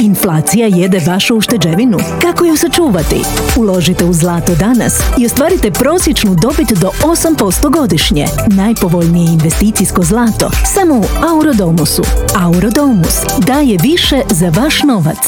Inflacija jede vašu ušteđevinu. Kako ju sačuvati? Uložite u zlato danas i ostvarite prosječnu dobit do 8% godišnje. Najpovoljnije investicijsko zlato samo u Aurodomusu. Aurodomus daje više za vaš novac.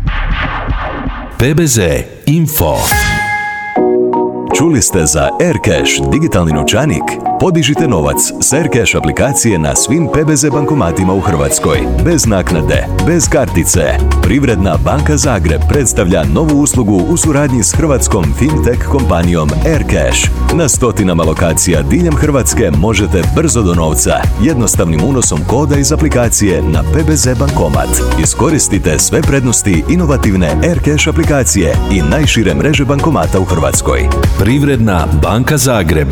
PBZ Info. Čuli ste za Aircash digitalni novčanik? Podižite novac s Aircash aplikacije na svim PBZ bankomatima u Hrvatskoj. Bez naknade, bez kartice. Privredna banka Zagreb predstavlja novu uslugu u suradnji s hrvatskom fintech kompanijom Aircash. Na stotinama lokacija diljem Hrvatske možete brzo do novca, jednostavnim unosom koda iz aplikacije na PBZ bankomat. Iskoristite sve prednosti inovativne Aircash aplikacije i najšire mreže bankomata u Hrvatskoj. Privredna banka Zagreb.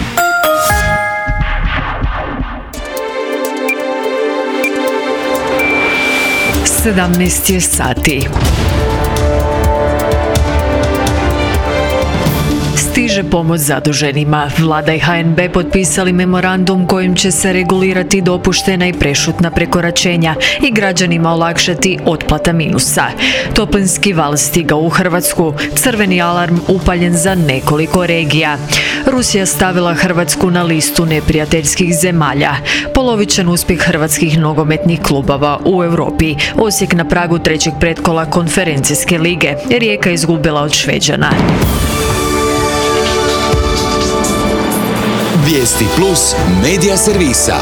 17 je sati. Stiže pomoć zaduženima. Vlada i HNB potpisali memorandum kojim će se regulirati dopuštena i prešutna prekoračenja i građanima olakšati otplata minusa. Toplinski val stigao u Hrvatsku. Crveni alarm upaljen za nekoliko regija. Rusija stavila Hrvatsku na listu neprijateljskih zemalja. Polovičan uspjeh hrvatskih nogometnih klubova u Europi. Osijek na pragu trećeg pretkola konferencijske lige. Rijeka izgubila od Šveđana. Vijesti plus medija servisa.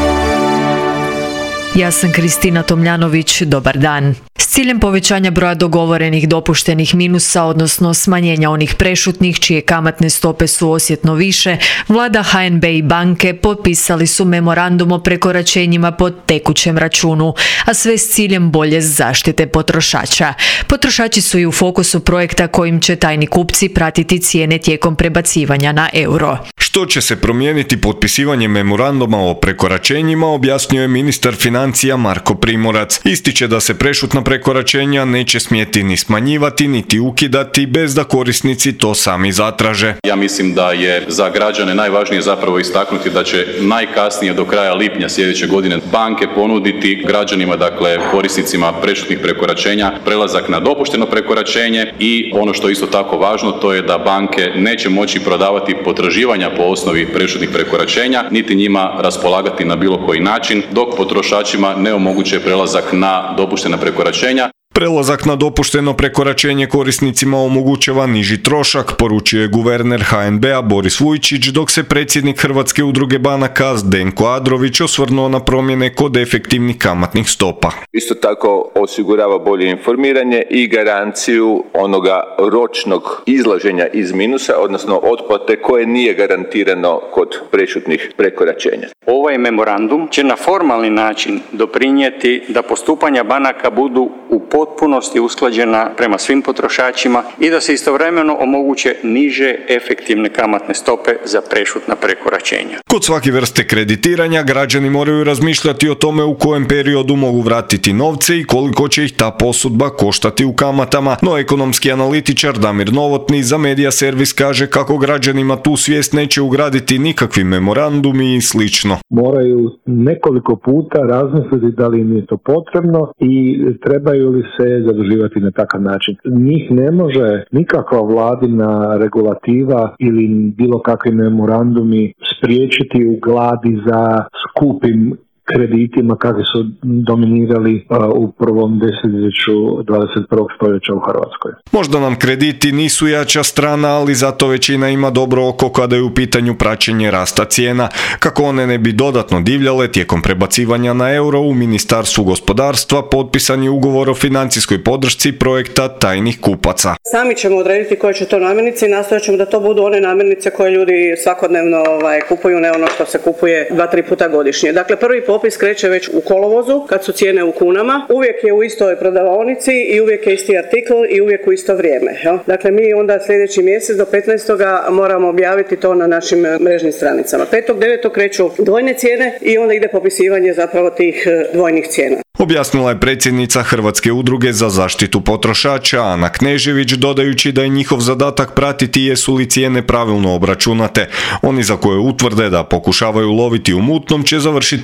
Ja sam Kristina Tomljanović, dobar dan. S ciljem povećanja broja dogovorenih dopuštenih minusa, odnosno smanjenja onih prešutnih čije kamatne stope su osjetno više, Vlada, HNB i banke potpisali su memorandum o prekoračenjima po tekućem računu, a sve s ciljem bolje zaštite potrošača. Potrošači su i u fokusu projekta kojim će tajni kupci pratiti cijene tijekom prebacivanja na euro. Što će se promijeniti potpisivanjem memoranduma o prekoračenjima, objasnio je ministar financija Marko Primorac. Ističe da se prešutna prekoračenja neće smjeti ni smanjivati, niti ukidati bez da korisnici to sami zatraže. Ja mislim da je za građane najvažnije zapravo istaknuti da će najkasnije do kraja lipnja sljedeće godine banke ponuditi građanima, dakle korisnicima prešutnih prekoračenja, prelazak na dopušteno prekoračenje i ono što je isto tako važno, to je da banke neće moći prodavati potraživanja po osnovi prešutnih prekoračenja, niti njima raspolagati na bilo koji način, dok potrošačima ne omoguće prelazak na dopuštena prekoračenja. Prelazak na dopušteno prekoračenje korisnicima omogućava niži trošak, poručio je guverner HNB-a Boris Vujčić, dok se predsjednik Hrvatske udruge banaka Zdenko Adrović osvrnuo na promjene kod efektivnih kamatnih stopa. Isto tako osigurava bolje informiranje i garanciju onoga ročnog izlaženja iz minusa, odnosno otplate koje nije garantirano kod prešutnih prekoračenja. Ovaj memorandum će na formalni način doprinijeti da postupanja banaka budu u potpunosti usklađena prema svim potrošačima i da se istovremeno omoguće niže efektivne kamatne stope za prešutna prekoračenja. Kod svake vrste kreditiranja građani moraju razmišljati o tome u kojem periodu mogu vratiti novce i koliko će ih ta posudba koštati u kamatama, no ekonomski analitičar Damir Novotni za Medija Servis kaže kako građanima tu svijest neće ugraditi nikakvi memorandumi i slično. Moraju nekoliko puta razmisliti da li im je to potrebno i trebaju li se zaduživati na takav način. Njih ne može nikakva vladina regulativa ili bilo kakvi memorandumi spriječiti u gladi za skupim kreditima kakvi su dominirali u prvom desetljeću 21. stoljeća u Hrvatskoj. Možda nam krediti nisu jača strana, ali zato većina ima dobro oko kada je u pitanju praćenje rasta cijena, kako one ne bi dodatno divljale tijekom prebacivanja na euro. U Ministarstvu gospodarstva potpisan je ugovor o financijskoj podršci projekta tajnih kupaca. Sami ćemo odrediti koje će to namirnice i nastojat ćemo da to budu one namirnice koje ljudi svakodnevno kupuju, ne ono što se kupuje 2-3 puta godišnje. Dakle, prvi popis kreće već u kolovozu, kad su cijene u kunama, uvijek je u istoj prodavaonici i uvijek je isti artikl i uvijek u isto vrijeme. Dakle, mi onda sljedeći mjesec do 15. moramo objaviti to na našim mrežnim stranicama. 5.9. kreću dvojne cijene i onda ide popisivanje zapravo tih dvojnih cijena. Objasnila je predsjednica Hrvatske udruge za zaštitu potrošača Ana Knežević, dodajući da je njihov zadatak pratiti jesu li cijene pravilno obračunate. Oni za koje utvrde da pokušavaju loviti u mutnom će završiti na crnom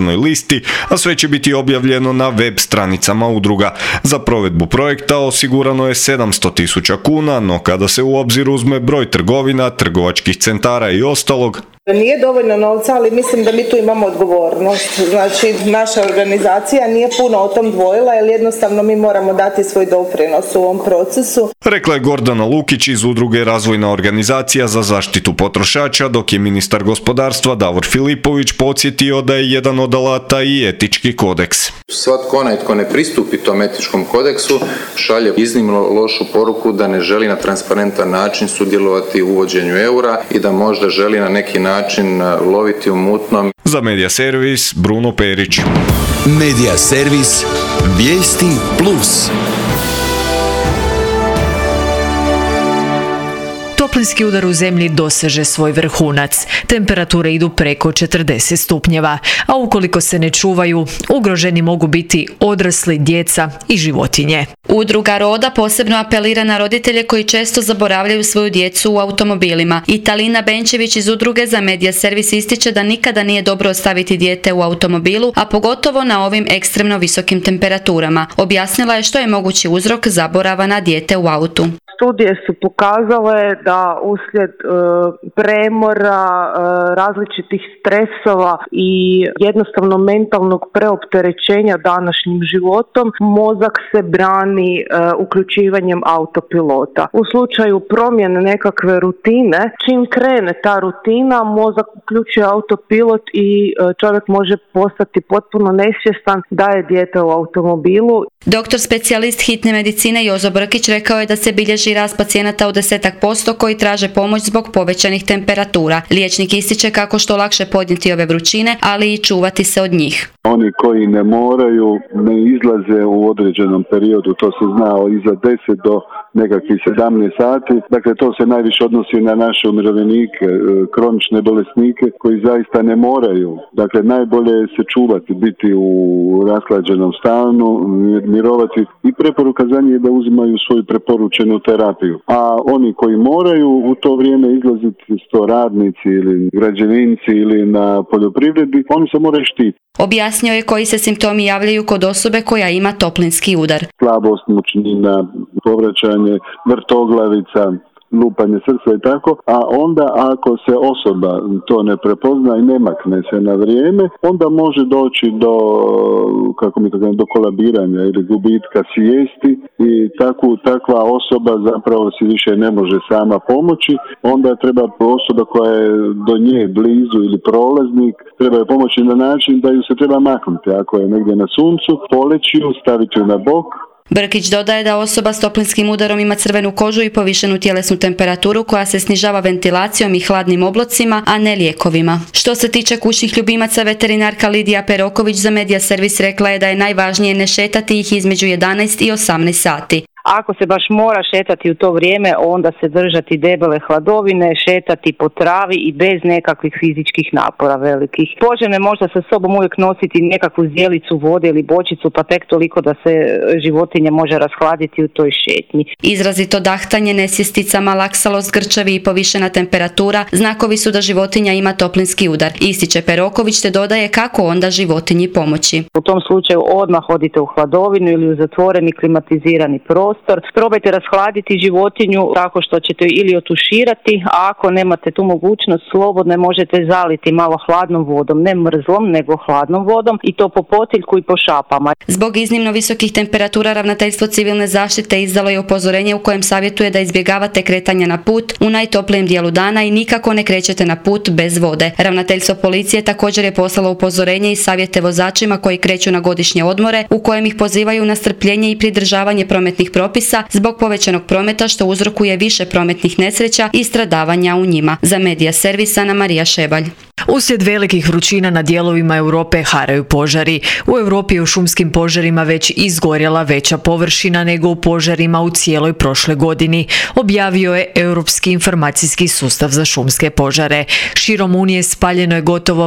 crnoj listi, a sve će biti objavljeno na web stranicama udruga. Za provedbu projekta osigurano je 700.000 kuna, no kada se u obzir uzme broj trgovina, trgovačkih centara i ostalog, nije dovoljno novca, ali mislim da mi tu imamo odgovornost. Znači, naša organizacija nije puno o tom dvojila, jer jednostavno mi moramo dati svoj doprinos u ovom procesu. Rekla je Gordana Lukić iz udruge Razvojna organizacija za zaštitu potrošača, dok je ministar gospodarstva Davor Filipović podsjetio da je jedan od alata i etički kodeks. Svatko onaj tko ne pristupi tom etičkom kodeksu šalje iznimno lošu poruku da ne želi na transparentan način sudjelovati u uvođenju eura i da možda želi na neki način loviti u mutnom. Za Medija servis Bruno Perić. Medija servis Vijesti Plus. Toplinski udar u zemlji doseže svoj vrhunac. Temperature idu preko 40 stupnjeva, a ukoliko se ne čuvaju, ugroženi mogu biti odrasli, djeca i životinje. Udruga Roda posebno apelira na roditelje koji često zaboravljaju svoju djecu u automobilima. I Talina Benčević iz udruge za Medija servis ističe da nikada nije dobro ostaviti dijete u automobilu, a pogotovo na ovim ekstremno visokim temperaturama. Objasnila je što je mogući uzrok zaborava na dijete u autu. Studije su pokazale da uslijed premora, različitih stresova i jednostavno mentalnog preopterećenja današnjim životom, mozak se brani uključivanjem autopilota. U slučaju promjene nekakve rutine, čim krene ta rutina, mozak uključuje autopilot i čovjek može postati potpuno nesvjestan da je dijete u automobilu. Doktor specijalist hitne medicine Jozo Brkić rekao je da se bilježi rast pacijenata u 10% koji traže pomoć zbog povećanih temperatura. Liječnik ističe kako što lakše podnijeti ove vrućine, ali i čuvati se od njih. Oni koji ne moraju, ne izlaze u određenom periodu, to se zna iza 10 do nekakvih 17 sati. Dakle, to se najviše odnosi na naše umirovljenike, kronične bolesnike koji zaista ne moraju. Dakle, najbolje je se čuvati, biti u rashlađenom stanu, mirovati i preporuka za njih je da uzimaju svoju preporučenu terapiju. A oni koji moraju u to vrijeme izlaziti, sto radnici ili građevinci ili na poljoprivredi, oni se moraju štiti. Objasnio je koji se simptomi javljaju kod osobe koja ima toplinski udar. Slabost, mučnina, povraćanje, vrtoglavica, lupanje srca i tako, a onda ako se osoba to ne prepozna i ne makne se na vrijeme, onda može doći do, do kolabiranja ili gubitka svijesti i takva osoba zapravo si više ne može sama pomoći, onda treba osoba koja je do nje blizu ili prolaznik, treba je pomoći na način da ju se treba maknuti. Ako je negdje na suncu, poleći ju, staviti ju na bok. Brkić dodaje da osoba s toplinskim udarom ima crvenu kožu i povišenu tjelesnu temperaturu koja se snižava ventilacijom i hladnim oblocima, a ne lijekovima. Što se tiče kućnih ljubimaca, veterinarka Lidija Peroković za Medija servis rekla je da je najvažnije ne šetati ih između 11 i 18 sati. Ako se baš mora šetati u to vrijeme, onda se držati debele hladovine, šetati po travi i bez nekakvih fizičkih napora velikih. Poželjno je možda sa sobom uvijek nositi nekakvu zdjelicu vode ili bočicu, pa tek toliko da se životinja može rashladiti u toj šetnji. Izrazito dahtanje, nesjestica, laksalost, grčevi i povišena temperatura znakovi su da životinja ima toplinski udar. Ističe Peroković te dodaje kako onda životinji pomoći. U tom slučaju odmah odite u hladovinu ili u zatvoreni klimatizirani prostor. Probajte rashladiti životinju tako što ćete ili otuširati, a ako nemate tu mogućnost, slobodno možete zaliti malo hladnom vodom, ne mrzlom, nego hladnom vodom i to po potiljku i po šapama. Zbog iznimno visokih temperatura Ravnateljstvo civilne zaštite izdalo je upozorenje u kojem savjetuje da izbjegavate kretanja na put u najtoplijem dijelu dana i nikako ne krećete na put bez vode. Ravnateljstvo policije također je poslalo upozorenje i savjete vozačima koji kreću na godišnje odmore u kojem ih pozivaju na strpljenje i pridržavanje prometnih propisa zbog povećanog prometa što uzrokuje više prometnih nesreća i stradavanja u njima. Za Medija servis Ana Marija Šebalj. Uslijed velikih vrućina na dijelovima Europe haraju požari. U Europi je u šumskim požarima već izgorjela veća površina nego u požarima u cijeloj prošloj godini, objavio je Europski informacijski sustav za šumske požare. Širom Unije spaljeno je gotovo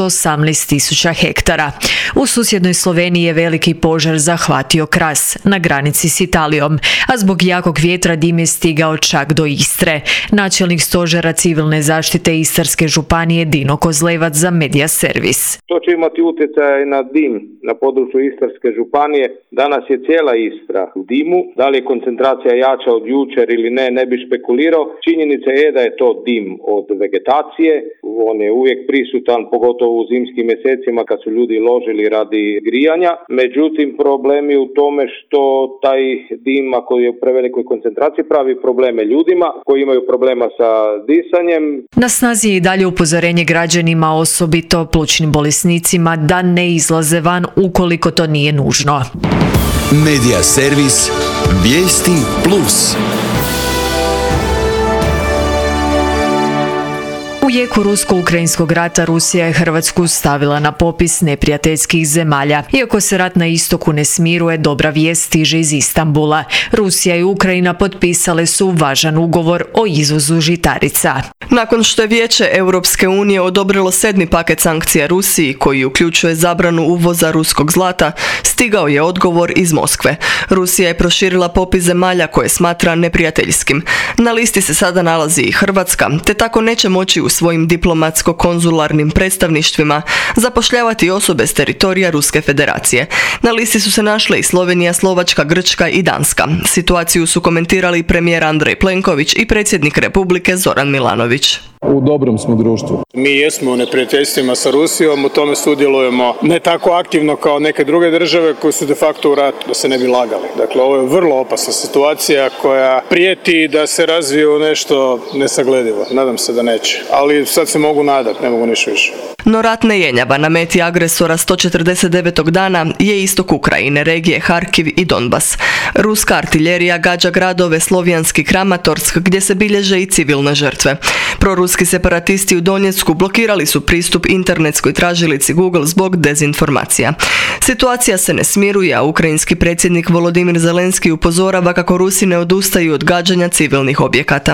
518.000 hektara. U susjednoj Sloveniji je veliki požar zahvatio Kras na granici s Italijom, a zbog jakog vjetra dim je stigao čak do Istre. Načelnik stožera civilne zaštite Istarske županije Dino Dino Kozlevac za Medija Servis. To će imati utjecaj na dim na području Istarske županije. Danas je cijela Istra u dimu. Da li je koncentracija jača od jučer ili ne bi špekulirao. Činjenica je da je to dim od vegetacije. On je uvijek prisutan, pogotovo u zimskim mjesecima kad su ljudi ložili radi grijanja. Međutim, problem je u tome što taj dim, ako je u prevelikoj koncentraciji, pravi probleme ljudima koji imaju problema sa disanjem. Na snazi je i dalje upozorenje građanima, osobito plućnim bolesnicima, da ne izlaze van ukoliko to nije nužno. Medija servis Vijesti Plus. U jeku rusko-ukrajinskog rata Rusija je Hrvatsku stavila na popis neprijateljskih zemalja. Iako se rat na istoku ne smiruje, dobra vijest stiže iz Istanbula. Rusija i Ukrajina potpisale su važan ugovor o izvozu žitarica. Nakon što je Vijeće Europske unije odobrilo 7. paket sankcija Rusiji, koji uključuje zabranu uvoza ruskog zlata, stigao je odgovor iz Moskve. Rusija je proširila popis zemalja koje smatra neprijateljskim. Na listi se sada nalazi i Hrvatska, te tako neće moći u svojim diplomatsko-konzularnim predstavništvima zapošljavati osobe s teritorija Ruske federacije. Na listi su se našle i Slovenija, Slovačka, Grčka i Danska. Situaciju su komentirali premijer Andrej Plenković i predsjednik Republike Zoran Milanović. U dobrom smo društvu. Mi jesmo u neprijateljstvima sa Rusijom, u tome sudjelujemo ne tako aktivno kao neke druge države koje su de facto u ratu, da se ne bi lagali. Dakle, ovo je vrlo opasna situacija koja prijeti da se razvije u nešto nesagledivo. Nadam se da neće, ali sad se mogu nadati, ne mogu ništa više. No rat ne jenjava. Na meti agresora 149. dana je istok Ukrajine, regije Harkiv i Donbas. Ruska artiljerija gađa gradove Slovjanski Kramatorsk, gdje se bilježe i civilne žrtve. Proruski separatisti u Donjecku blokirali su pristup internetskoj tražilici Google zbog dezinformacija. Situacija se ne smiruje, a ukrajinski predsjednik Volodimir Zelenski upozorava kako Rusi ne odustaju od gađanja civilnih objekata.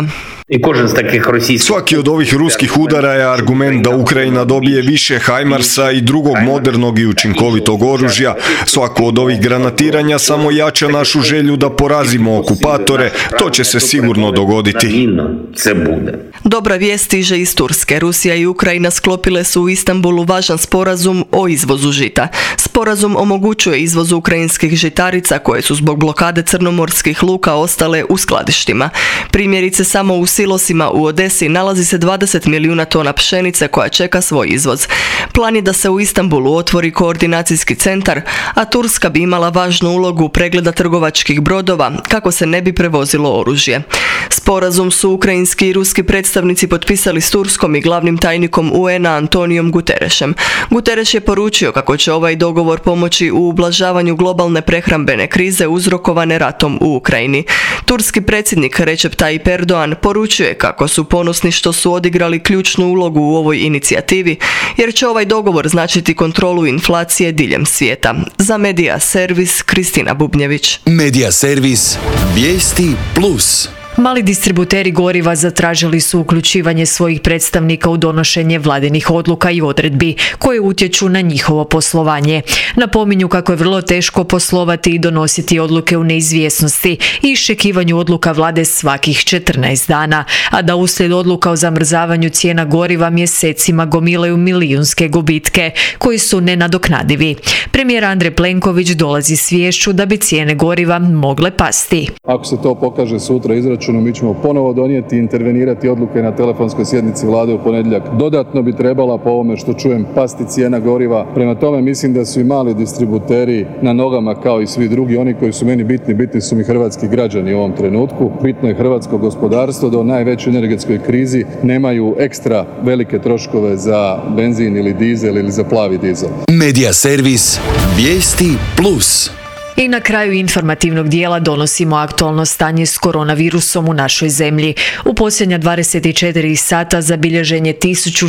Svaki od ovih ruskih udara je argument da Ukrajina dobije više Hajmarsa i drugog modernog i učinkovitog oružja. Svako od ovih granatiranja samo jača našu želju da porazimo okupatore. To će se sigurno dogoditi. Dobra vijest stiže iz Turske. Rusija i Ukrajina sklopile su u Istanbulu važan sporazum o izvozu žita. Sporazum omogućuje izvoz ukrajinskih žitarica koje su zbog blokade crnomorskih luka ostale u skladištima. Primjerice, samo u silosima u Odesi nalazi se 20 milijuna tona pšenice koja čeka svoj izvoz. Plan je da se u Istanbulu otvori koordinacijski centar, a Turska bi imala važnu ulogu pregleda trgovačkih brodova kako se ne bi prevozilo oružje. Sporazum su ukrajinski i ruski predstavnici potpisali s Turskom i glavnim tajnikom UN-a Antonijom Guterešem. Gutereš je poručio kako će ovaj dogovor pomoći u ublažavanju globalne prehrambene krize uzrokovane ratom u Ukrajini. Turski predsjednik Recep Tayyip Erdogan poručuje kako su ponosni što su odigrali ključnu ulogu u ovoj inicijativi, jer će ovaj dogovor značiti kontrolu inflacije diljem svijeta. Za Medija Servis, Kristina Bubnjević. Medija Servis Vijesti Plus. Mali distributeri goriva zatražili su uključivanje svojih predstavnika u donošenje vladinih odluka i odredbi koje utječu na njihovo poslovanje. Napominju kako je vrlo teško poslovati i donositi odluke u neizvjesnosti i iščekivanju odluka vlade svakih 14 dana, a da uslijed odluka o zamrzavanju cijena goriva mjesecima gomilaju milijunske gubitke koji su nenadoknadivi. Premijer Andrej Plenković dolazi sviješću da bi cijene goriva mogle pasti. Ako se to pokaže sutra izračunom, mi ćemo ponovo donijeti i intervenirati odluke na telefonskoj sjednici vlade u ponedjeljak. Dodatno bi trebala, po ovome što čujem, pasti cijena goriva. Prema tome mislim da su i mali distributeri na nogama kao i svi drugi. Oni koji su meni bitni su mi hrvatski građani u ovom trenutku. Bitno je hrvatsko gospodarstvo da u najvećoj energetskoj krizi nemaju ekstra velike troškove za benzin ili dizel ili za plavi dizel. Medija Servis Vijesti Plus. I na kraju informativnog dijela donosimo aktualno stanje s koronavirusom u našoj zemlji. U posljednja 24 sata zabilježen je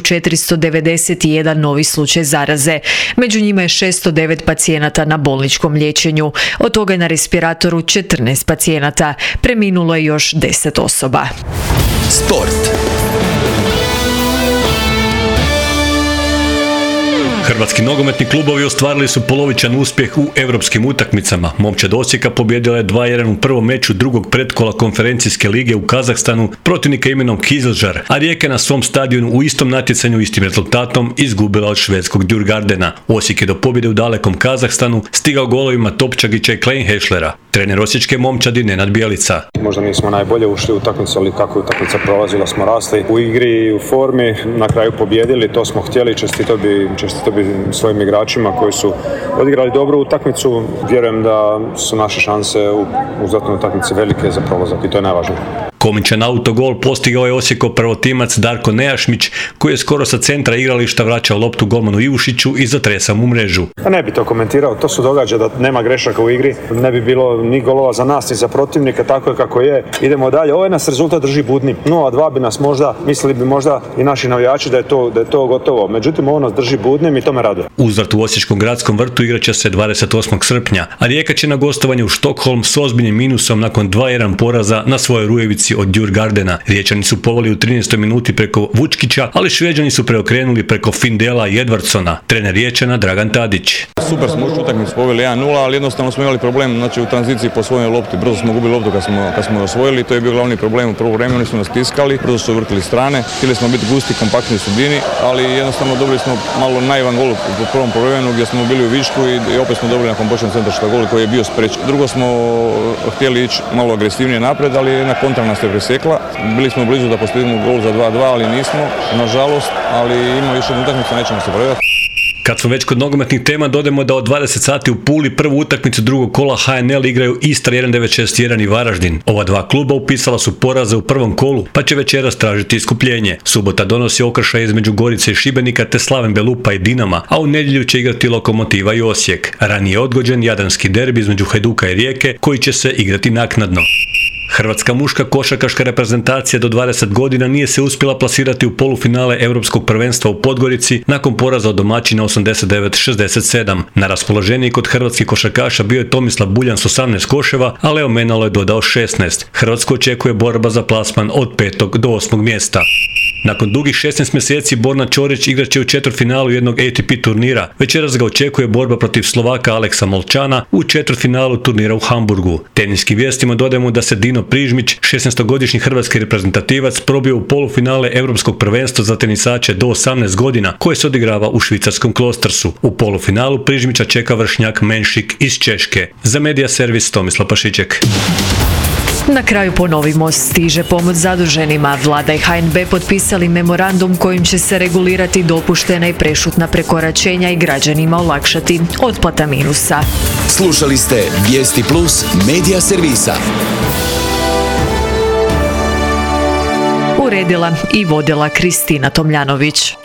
1491 novi slučaj zaraze. Među njima je 609 pacijenata na bolničkom liječenju. Od toga je na respiratoru 14 pacijenata. Preminulo je još 10 osoba. Sport. Hrvatski nogometni klubovi ostvarili su polovičan uspjeh u europskim utakmicama. Momčad Osijeka pobijedila je 2-1 u prvom meču drugog pretkola konferencijske lige u Kazahstanu protivnika imenom Kizilžar, a Rijeka na svom stadionu u istom natjecanju istim rezultatom izgubila od švedskog Djurgardena. Osijek je do pobjede u dalekom Kazahstanu stigao golovima Topčagića i Kleinhešlera. Trener osječke momčadi Nenad Bjelica. Možda nismo najbolje ušli u utakmicu, ali kako je utakmica prolazila smo rasli u igri i u formi, na kraju pobijedili, to smo htjeli, čestito bi svojim igračima koji su odigrali dobru utakmicu. Vjerujem da su naše šanse u zatnoj utakmici velike za prolazak i to je najvažnije. Komičan autogol postigao je Osijekov prvotimac Darko Nejašmić, koji je skoro sa centra igrališta vraćao loptu golmanu Ivušiću i zatresao mu mrežu. Ne bi to komentirao, to se događa da nema grešaka u igri, ne bi bilo ni golova za nas ni za protivnika, tako je kako je. Idemo dalje, ovaj nas rezultat drži budnim. 0-2 bi nas mislili bi možda i naši navijači da je to gotovo. Međutim, ovo nas drži budnim i to me raduje. Uzvrat u Osječkom gradskom vrtu igraće se 28. srpnja, a Rijeka će na gostovanje u Štokholm s ozbiljnim minusom nakon 2-1 poraza na svojoj Rujevici od Djurgardena. Riječani su poveli u 13. minuti preko Vučkića, ali Šveđani su preokrenuli preko Findela i Edvardsona. Trener Riječana Dragan Tadić. Super smo ušli utakmicu, poveli 1-0, ali jednostavno smo imali problem, znači u tranziciji po svojoj lopti. Brzo smo gubili loptu kad smo osvojili, to je bio glavni problem. U prvom vremenu su nas tiskali, brzo su vrtili strane. Htjeli smo biti gusti, kompaktni u sredini, ali jednostavno dobili smo malo naivan gol u prvom vremenu gdje smo bili u višku i opet smo dobili nakon početnog centra gol koji je bio sprečen. Drugo smo htjeli ići malo agresivnije napred, ali jedna kontra nas je presekla. Bili smo blizu da postignemo gol za 2-2, ali nismo, nažalost, ali ima još jednu utakmicu, nećemo se predati. Kad smo već kod nogometnih tema, dodajemo da od 20 sati u Puli prvu utakmicu drugog kola HNL igraju Istra 1961 i Varaždin. Ova dva kluba upisala su poraze u prvom kolu, pa će večeras tražiti iskupljenje. Subota donosi okršaj između Gorice i Šibenika te Slaven Belupa i Dinama, a u nedjelju će igrati Lokomotiva i Osijek. Ranije odgođen jadranski derbi između Hajduka i Rijeke, koji će se igrati naknadno. Hrvatska muška košarkaška reprezentacija do 20 godina nije se uspjela plasirati u polufinale Europskog prvenstva u Podgorici nakon poraza od domaćina 89-67. Na raspoloženiji kod hrvatskih košarkaša bio je Tomislav Buljan s 18 koševa, a Leo Menalo je dodao 16. Hrvatsku očekuje borba za plasman od 5. do 8. mjesta. Nakon dugih 16 mjeseci Borna Ćorić igraće u četvrtfinalu jednog ATP turnira. Večeras ga očekuje borba protiv Slovaka Aleksa Molčana u četvrtfinalu turnira u Hamburgu. Teniskim vijestima dodajemo da se Dino Prižmić, 16-godišnji hrvatski reprezentativac, probio u polufinale Europskog prvenstva za tenisače do 18 godina koje se odigrava u švicarskom Klostersu. U polufinalu Prižmića čeka vršnjak Menšik iz Češke. Za Medija servis Tomislav Pašiček. Na kraju ponovimo, stiže pomoć zaduženima. Vlada i HNB potpisali memorandum kojim će se regulirati dopuštena i prešutna prekoračenja i građanima olakšati otplata minusa. Slušali ste Vijesti Plus Medija servisa. Uredila i vodila Kristina Tomljanović.